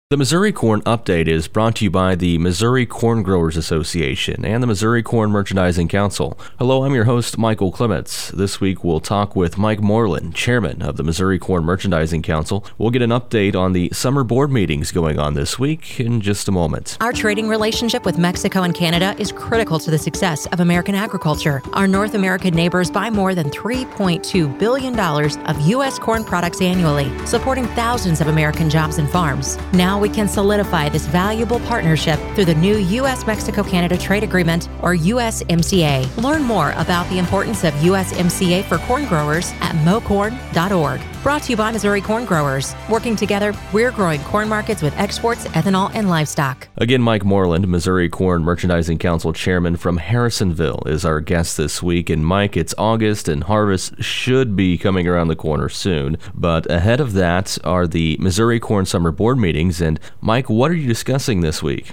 The Missouri Corn Update is brought to you by the Missouri Corn Growers Association and the Missouri Corn Merchandising Council. Hello, I'm your host, Michael Clements. This week we'll talk with Mike Moreland, chairman of the Missouri Corn Merchandising Council. We'll get an update on the summer board meetings going on this week in just a moment. Our trading relationship with Mexico and Canada is critical to the success of American agriculture. Our North American neighbors buy more than $3.2 billion of U.S. corn products annually, supporting thousands of American jobs and farms. Now we can solidify this valuable partnership through the new U.S.-Mexico-Canada Trade Agreement, or USMCA. Learn more about the importance of USMCA for corn growers at mocorn.org. Brought to you by Missouri Corn Growers. Working together, we're growing corn markets with exports, ethanol, and livestock. Again, Mike Moreland, Missouri Corn Merchandising Council chairman from Harrisonville, is our guest this week. And Mike, it's August and harvest should be coming around the corner soon. But ahead of that are the Missouri Corn Summer Board meetings. And Mike, what are you discussing this week?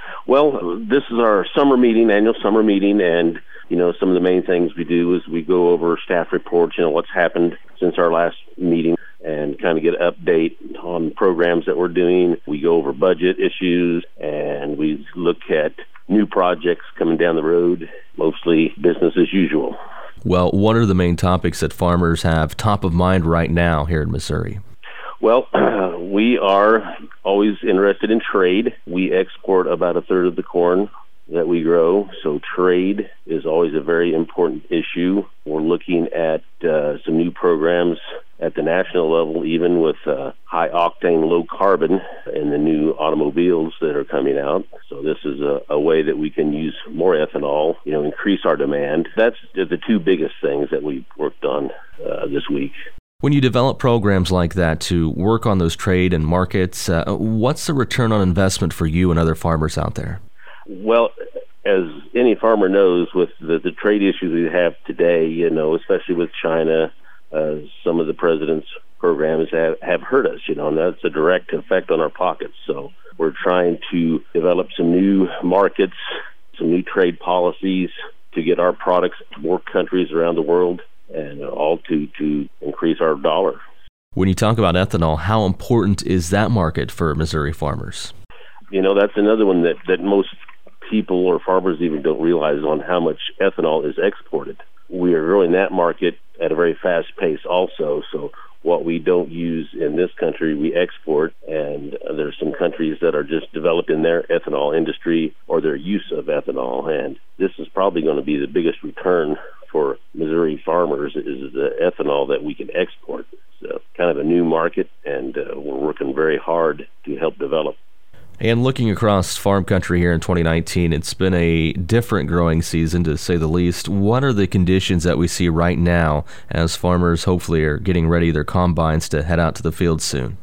Well, this is our summer meeting, annual summer meeting, and some of the main things we do is we go over staff reports, what's happened since our last meeting and kind of get an update on programs that we're doing. We go over budget issues and we look at new projects coming down the road, mostly business as usual. Well, what are the main topics that farmers have top of mind right now here in Missouri? Well, we are always interested in trade. We export about a third of the corn that we grow, so trade is always a very important issue. We're looking at some new programs at the national level, even with high octane, low carbon in the new automobiles that are coming out. So this is a way that we can use more ethanol, increase our demand. That's the two biggest things that we worked on this week. When you develop programs like that to work on those trade and markets, what's the return on investment for you and other farmers out there? Well, as any farmer knows, with the trade issues we have today, especially with China, some of the president's programs have hurt us, and that's a direct effect on our pockets. So we're trying to develop some new markets, some new trade policies to get our products to more countries around the world, and all to increase our dollar. When you talk about ethanol, how important is that market for Missouri farmers? That's another one that most people or farmers even don't realize on how much ethanol is exported. We are growing that market at a very fast pace also. So what we don't use in this country, we export, and there's some countries that are just developing their ethanol industry or their use of ethanol. And this is probably going to be the biggest return for Missouri farmers is the ethanol that we can export. So kind of a new market, and we're working very hard to help develop. And looking across farm country here in 2019, it's been a different growing season, to say the least. What are the conditions that we see right now as farmers hopefully are getting ready their combines to head out to the field soon?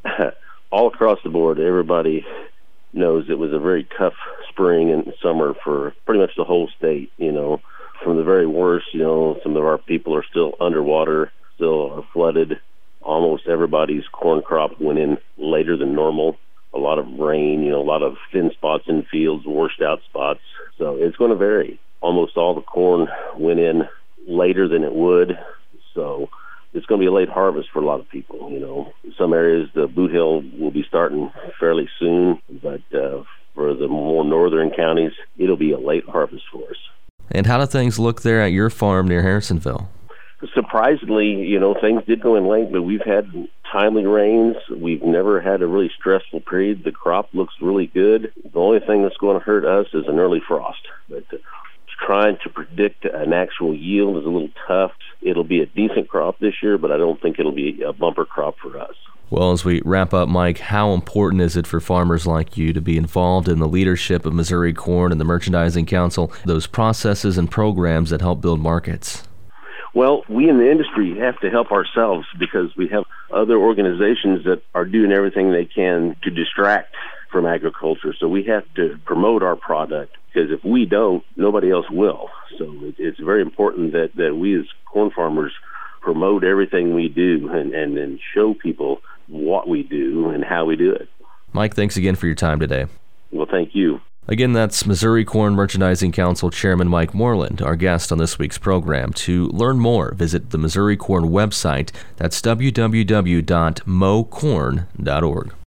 All across the board, everybody knows it was a very tough spring and summer for pretty much the whole state. From the very worst, some of our people are still underwater, still are flooded. Almost everybody's corn crop went in later than normal. A lot of rain, a lot of thin spots in fields, washed out spots. So it's going to vary. Almost all the corn went in later than it would. So it's going to be a late harvest for a lot of people. In some areas, the boot hill will be starting fairly soon, but for the more northern counties, it'll be a late harvest for us. And how do things look there at your farm near Harrisonville? Surprisingly, things did go in late, but we've had timely rains. We've never had a really stressful period. The crop looks really good. The only thing that's going to hurt us is an early frost. But trying to predict an actual yield is a little tough. It'll be a decent crop this year, but I don't think it'll be a bumper crop for us. Well, as we wrap up, Mike, how important is it for farmers like you to be involved in the leadership of Missouri Corn and the Merchandising Council, those processes and programs that help build markets? Well, we in the industry have to help ourselves because we have other organizations that are doing everything they can to distract from agriculture. So we have to promote our product because if we don't, nobody else will. So it's very important that we as corn farmers promote everything we do and show people what we do and how we do it. Mike, thanks again for your time today. Well, thank you. Again, that's Missouri Corn Merchandising Council Chairman Mike Moreland, our guest on this week's program. To learn more, visit the Missouri Corn website. That's www.mocorn.org.